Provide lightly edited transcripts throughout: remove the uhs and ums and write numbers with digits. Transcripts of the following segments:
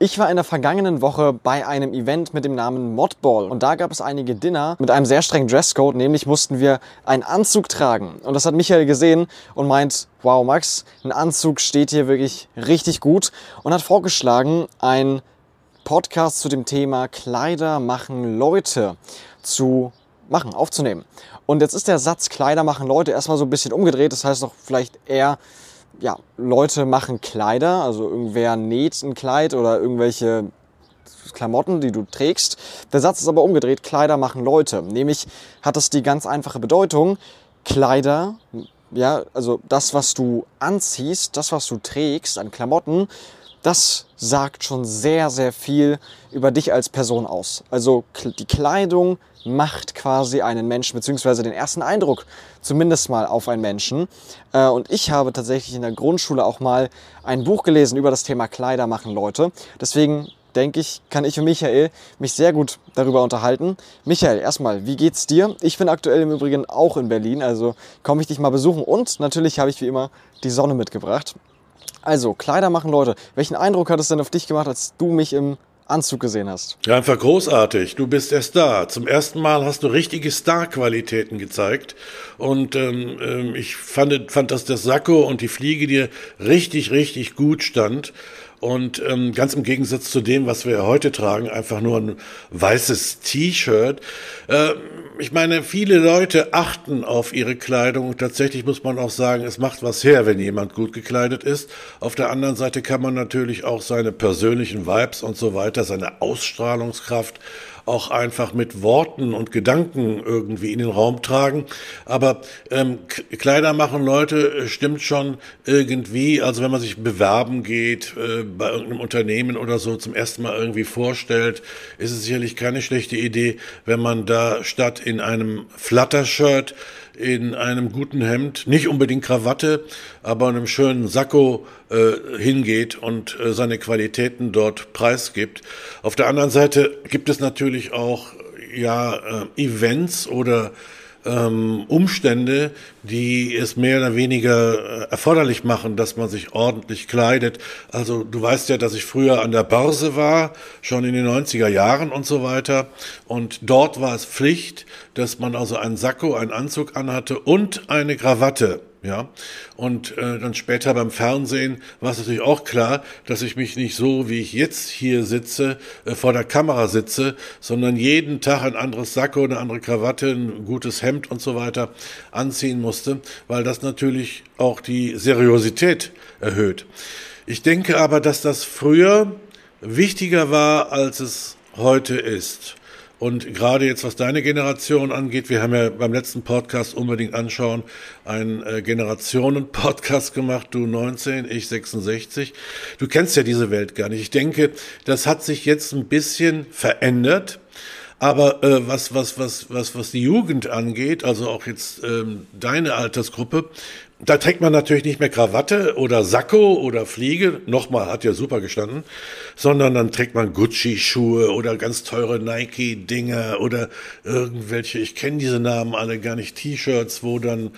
Ich war in der vergangenen Woche bei einem Event mit dem Namen Modball und da gab es einige Dinner mit einem sehr strengen Dresscode, nämlich mussten wir einen Anzug tragen. Und das hat Michael gesehen und meint, wow Max, ein Anzug steht hier wirklich richtig gut und hat vorgeschlagen, einen Podcast zu dem Thema Kleider machen Leute aufzunehmen. Und jetzt ist der Satz Kleider machen Leute erstmal so ein bisschen umgedreht, das heißt doch vielleicht eher Leute machen Kleider, also irgendwer näht ein Kleid oder irgendwelche Klamotten, die du trägst. Der Satz ist aber umgedreht, Kleider machen Leute. Nämlich hat das die ganz einfache Bedeutung, Kleider, also das, was du anziehst, das, was du trägst an Klamotten, das sagt schon sehr, sehr viel über dich als Person aus. Also die Kleidung macht quasi einen Menschen, beziehungsweise den ersten Eindruck zumindest mal auf einen Menschen. Und ich habe tatsächlich in der Grundschule auch mal ein Buch gelesen über das Thema Kleider machen Leute. Deswegen denke ich, kann ich und Michael mich sehr gut darüber unterhalten. Michael, erstmal, wie geht's dir? Ich bin aktuell im Übrigen auch in Berlin, also komme ich dich mal besuchen. Und natürlich habe ich wie immer die Sonne mitgebracht. Also, Kleider machen Leute. Welchen Eindruck hat es denn auf dich gemacht, als du mich im Anzug gesehen hast? Ja, einfach großartig. Du bist der Star. Zum ersten Mal hast du richtige Star-Qualitäten gezeigt. Und ich fand, dass das Sakko und die Fliege dir richtig, richtig gut stand. Und ganz im Gegensatz zu dem, was wir heute tragen, einfach nur ein weißes T-Shirt. Ich meine, viele Leute achten auf ihre Kleidung und tatsächlich muss man auch sagen, es macht was her, wenn jemand gut gekleidet ist. Auf der anderen Seite kann man natürlich auch seine persönlichen Vibes und so weiter, seine Ausstrahlungskraft auch einfach mit Worten und Gedanken irgendwie in den Raum tragen. Aber Kleider machen Leute stimmt schon irgendwie. Also wenn man sich bewerben geht, bei irgendeinem Unternehmen oder so zum ersten Mal irgendwie vorstellt, ist es sicherlich keine schlechte Idee, wenn man da statt in einem Flutter-Shirt, in einem guten Hemd, nicht unbedingt Krawatte, aber einem schönen Sakko hingeht und seine Qualitäten dort preisgibt. Auf der anderen Seite gibt es natürlich auch Events oder Umstände, die es mehr oder weniger erforderlich machen, dass man sich ordentlich kleidet. Also du weißt ja, dass ich früher an der Börse war, schon in den 90er Jahren und so weiter. Und dort war es Pflicht, dass man also einen Sakko, einen Anzug anhatte und eine Krawatte. Ja, und dann später beim Fernsehen war es natürlich auch klar, dass ich mich nicht so, wie ich jetzt hier sitze, vor der Kamera sitze, sondern jeden Tag ein anderes Sakko, eine andere Krawatte, ein gutes Hemd und so weiter anziehen musste, weil das natürlich auch die Seriosität erhöht. Ich denke aber, dass das früher wichtiger war, als es heute ist. Und gerade jetzt, was deine Generation angeht, wir haben ja beim letzten Podcast unbedingt anschauen, einen Generationen-Podcast gemacht, du 19, ich 66. Du kennst ja diese Welt gar nicht. Ich denke, das hat sich jetzt ein bisschen verändert. Aber was die Jugend angeht, also auch jetzt deine Altersgruppe, da trägt man natürlich nicht mehr Krawatte oder Sakko oder Fliege, nochmal, hat ja super gestanden, sondern dann trägt man Gucci-Schuhe oder ganz teure Nike-Dinger oder irgendwelche, ich kenne diese Namen alle gar nicht, T-Shirts, wo dann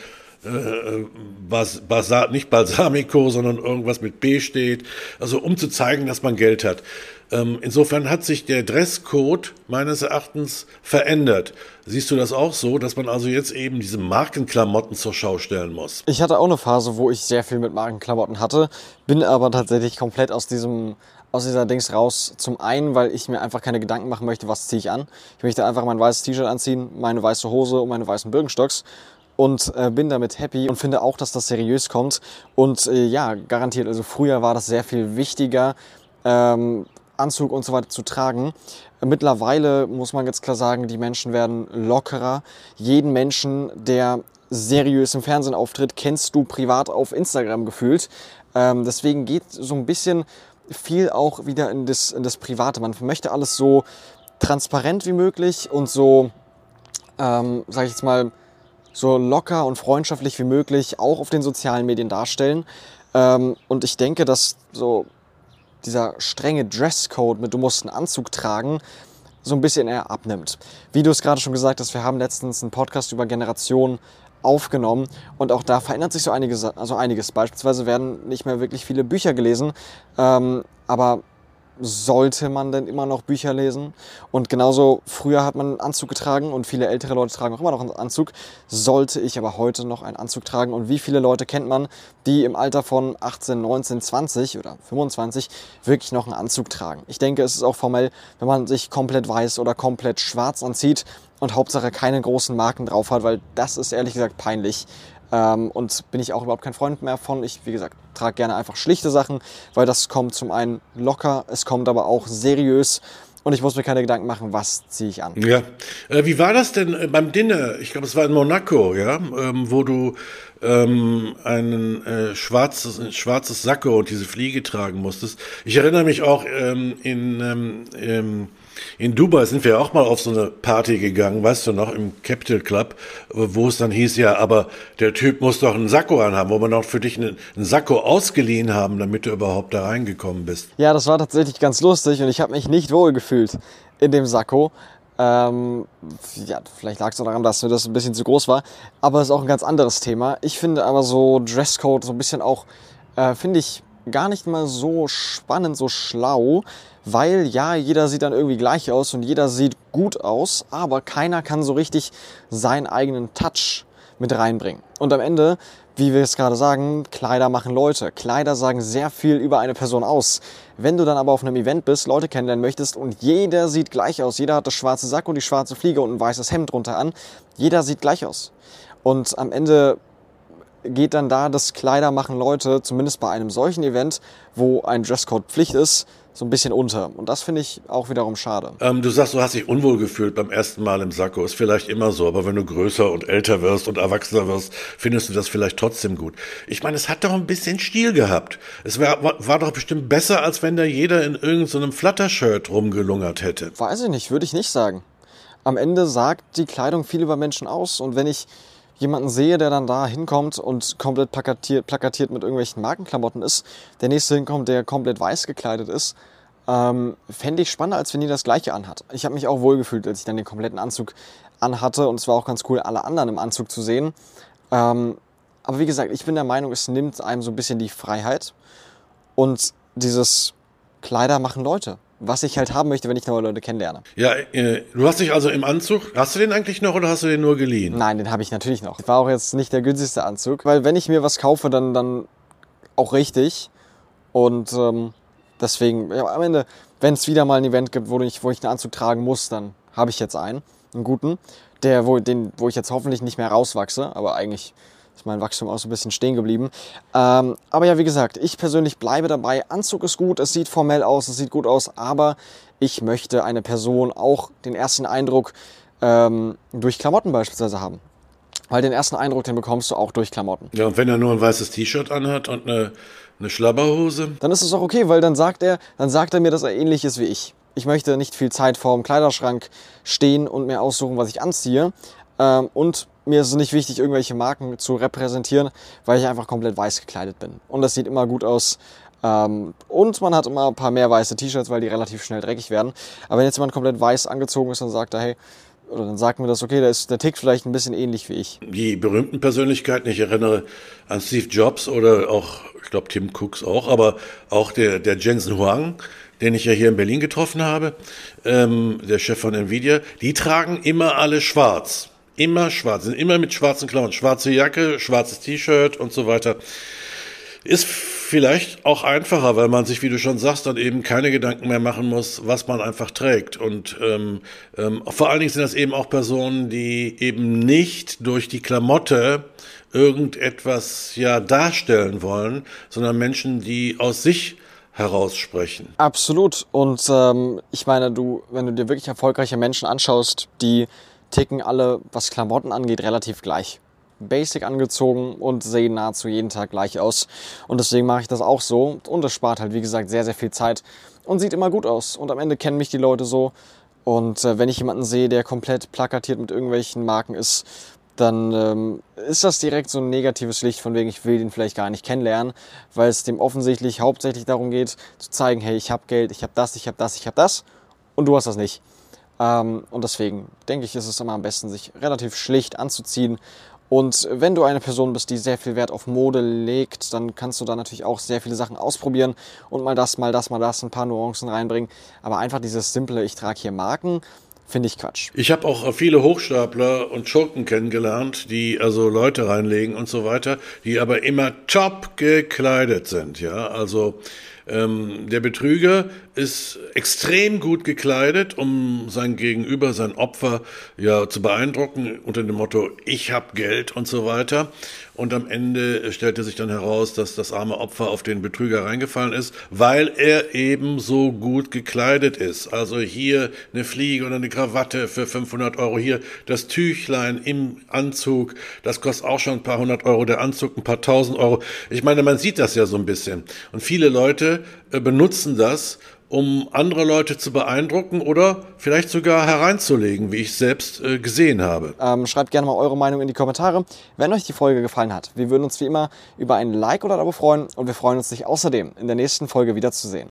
nicht Balsamico, sondern irgendwas mit B steht, also um zu zeigen, dass man Geld hat. Insofern hat sich der Dresscode meines Erachtens verändert. Siehst du das auch so, dass man also jetzt eben diese Markenklamotten zur Schau stellen muss? Ich hatte auch eine Phase, wo ich sehr viel mit Markenklamotten hatte, bin aber tatsächlich komplett aus dieser Dings raus. Zum einen, weil ich mir einfach keine Gedanken machen möchte, was ziehe ich an. Ich möchte einfach mein weißes T-Shirt anziehen, meine weiße Hose und meine weißen Birkenstocks. Und bin damit happy und finde auch, dass das seriös kommt. Und garantiert, also früher war das sehr viel wichtiger, Anzug und so weiter zu tragen. Mittlerweile muss man ganz klar sagen, die Menschen werden lockerer. Jeden Menschen, der seriös im Fernsehen auftritt, kennst du privat auf Instagram gefühlt. Deswegen geht so ein bisschen viel auch wieder in das Private. Man möchte alles so transparent wie möglich und so, sag ich jetzt mal, so locker und freundschaftlich wie möglich auch auf den sozialen Medien darstellen. Und ich denke, dass so dieser strenge Dresscode mit du musst einen Anzug tragen, so ein bisschen eher abnimmt. Wie du es gerade schon gesagt hast, wir haben letztens einen Podcast über Generationen aufgenommen und auch da verändert sich so einiges. Beispielsweise werden nicht mehr wirklich viele Bücher gelesen, aber sollte man denn immer noch Bücher lesen? Und genauso früher hat man einen Anzug getragen und viele ältere Leute tragen auch immer noch einen Anzug. Sollte ich aber heute noch einen Anzug tragen? Und wie viele Leute kennt man, die im Alter von 18, 19, 20 oder 25 wirklich noch einen Anzug tragen? Ich denke, es ist auch formell, wenn man sich komplett weiß oder komplett schwarz anzieht und Hauptsache keine großen Marken drauf hat, weil das ist ehrlich gesagt peinlich. Und bin ich auch überhaupt kein Freund mehr von. Ich, wie gesagt, trage gerne einfach schlichte Sachen, weil das kommt zum einen locker, es kommt aber auch seriös und ich muss mir keine Gedanken machen, was ziehe ich an. Ja. Wie war das denn beim Dinner? Ich glaube, es war in Monaco, ja, wo du ein schwarzes Sakko und diese Fliege tragen musstest. Ich erinnere mich auch in Dubai sind wir auch mal auf so eine Party gegangen, weißt du noch, im Capital Club, wo es dann hieß, ja, aber der Typ muss doch einen Sakko anhaben, wo wir noch für dich einen Sakko ausgeliehen haben, damit du überhaupt da reingekommen bist. Ja, das war tatsächlich ganz lustig und ich habe mich nicht wohl gefühlt in dem Sakko. Ja, vielleicht lag es auch daran, dass mir das ein bisschen zu groß war, aber es ist auch ein ganz anderes Thema. Ich finde aber so Dresscode so ein bisschen auch, finde ich gar nicht mal so spannend, so schlau, weil ja, jeder sieht dann irgendwie gleich aus und jeder sieht gut aus, aber keiner kann so richtig seinen eigenen Touch mit reinbringen. Und am Ende, wie wir es gerade sagen, Kleider machen Leute. Kleider sagen sehr viel über eine Person aus. Wenn du dann aber auf einem Event bist, Leute kennenlernen möchtest und jeder sieht gleich aus, jeder hat das schwarze Sakko und die schwarze Fliege und ein weißes Hemd drunter an, jeder sieht gleich aus. Und am Ende geht dann da das Kleider machen Leute, zumindest bei einem solchen Event, wo ein Dresscode Pflicht ist, so ein bisschen unter. Und das finde ich auch wiederum schade. Du sagst, du hast dich unwohl gefühlt beim ersten Mal im Sakko. Ist vielleicht immer so, aber wenn du größer und älter wirst und erwachsener wirst, findest du das vielleicht trotzdem gut. Ich meine, es hat doch ein bisschen Stil gehabt. Es war doch bestimmt besser, als wenn da jeder in irgendeinem Flutter-Shirt rumgelungert hätte. Weiß ich nicht, würde ich nicht sagen. Am Ende sagt die Kleidung viel über Menschen aus. Und wenn ich jemanden sehe, der dann da hinkommt und komplett plakatiert mit irgendwelchen Markenklamotten ist, der nächste hinkommt, der komplett weiß gekleidet ist, fände ich spannender, als wenn die das Gleiche anhat. Ich habe mich auch wohlgefühlt, als ich dann den kompletten Anzug anhatte und es war auch ganz cool, alle anderen im Anzug zu sehen. Aber wie gesagt, ich bin der Meinung, es nimmt einem so ein bisschen die Freiheit und dieses Kleider machen Leute. Was ich halt haben möchte, wenn ich neue Leute kennenlerne. Ja, du hast dich also im Anzug, hast du den eigentlich noch oder hast du den nur geliehen? Nein, den habe ich natürlich noch. War auch jetzt nicht der günstigste Anzug, weil wenn ich mir was kaufe, dann auch richtig. Und deswegen, ja, am Ende, wenn es wieder mal ein Event gibt, wo ich einen Anzug tragen muss, dann habe ich jetzt einen guten, wo ich jetzt hoffentlich nicht mehr rauswachse, aber eigentlich ist mein Wachstum auch so ein bisschen stehen geblieben. Aber ja, wie gesagt, ich persönlich bleibe dabei. Anzug ist gut, es sieht formell aus, es sieht gut aus, aber ich möchte eine Person auch den ersten Eindruck durch Klamotten beispielsweise haben. Weil den ersten Eindruck, den bekommst du auch durch Klamotten. Ja, und wenn er nur ein weißes T-Shirt anhat und eine Schlabberhose? Dann ist es auch okay, weil dann sagt er mir, dass er ähnlich ist wie ich. Ich möchte nicht viel Zeit vorm Kleiderschrank stehen und mir aussuchen, was ich anziehe. Und mir ist es nicht wichtig, irgendwelche Marken zu repräsentieren, weil ich einfach komplett weiß gekleidet bin. Und das sieht immer gut aus. Und man hat immer ein paar mehr weiße T-Shirts, weil die relativ schnell dreckig werden. Aber wenn jetzt jemand komplett weiß angezogen ist, dann sagt er, hey, oder dann sagt mir das, okay, der tickt vielleicht ein bisschen ähnlich wie ich. Die berühmten Persönlichkeiten, ich erinnere an Steve Jobs oder auch, ich glaube Tim Cooks auch, aber auch der Jensen Huang, den ich ja hier in Berlin getroffen habe, der Chef von Nvidia, die tragen immer alle schwarz. Immer schwarz, sind immer mit schwarzen Klamotten, schwarze Jacke, schwarzes T-Shirt und so weiter. Ist vielleicht auch einfacher, weil man sich, wie du schon sagst, dann eben keine Gedanken mehr machen muss, was man einfach trägt. Und vor allen Dingen sind das eben auch Personen, die eben nicht durch die Klamotte irgendetwas ja darstellen wollen, sondern Menschen, die aus sich heraussprechen. Absolut. Und ich meine, wenn du dir wirklich erfolgreiche Menschen anschaust, die ticken alle, was Klamotten angeht, relativ gleich. Basic angezogen und sehen nahezu jeden Tag gleich aus. Und deswegen mache ich das auch so. Und das spart halt, wie gesagt, sehr, sehr viel Zeit und sieht immer gut aus. Und am Ende kennen mich die Leute so. Und wenn ich jemanden sehe, der komplett plakatiert mit irgendwelchen Marken ist, dann ist das direkt so ein negatives Licht, von wegen, ich will den vielleicht gar nicht kennenlernen, weil es dem offensichtlich hauptsächlich darum geht, zu zeigen, hey, ich habe Geld, ich habe das, ich habe das, ich habe das und du hast das nicht. Und deswegen denke ich, ist es immer am besten, sich relativ schlicht anzuziehen Und wenn du eine Person bist, die sehr viel Wert auf Mode legt, dann kannst du da natürlich auch sehr viele Sachen ausprobieren und mal das, ein paar Nuancen reinbringen. Aber einfach dieses simple, ich trage hier Marken, finde ich Quatsch. Ich habe auch viele Hochstapler und Schurken kennengelernt, die also Leute reinlegen und so weiter, die aber immer top gekleidet sind, ja, also der Betrüger ist extrem gut gekleidet, um sein Gegenüber, sein Opfer ja zu beeindrucken unter dem Motto, ich hab Geld und so weiter. Und am Ende stellte sich dann heraus, dass das arme Opfer auf den Betrüger reingefallen ist, weil er eben so gut gekleidet ist. Also hier eine Fliege oder eine Krawatte für 500 Euro, hier das Tüchlein im Anzug, das kostet auch schon ein paar hundert Euro, der Anzug ein paar tausend Euro. Ich meine, man sieht das ja so ein bisschen. Und viele Leute benutzen das, um andere Leute zu beeindrucken oder vielleicht sogar hereinzulegen, wie ich selbst gesehen habe. Schreibt gerne mal eure Meinung in die Kommentare, wenn euch die Folge gefallen hat. Wir würden uns wie immer über ein Like oder ein Abo freuen und wir freuen uns, dich außerdem in der nächsten Folge wiederzusehen.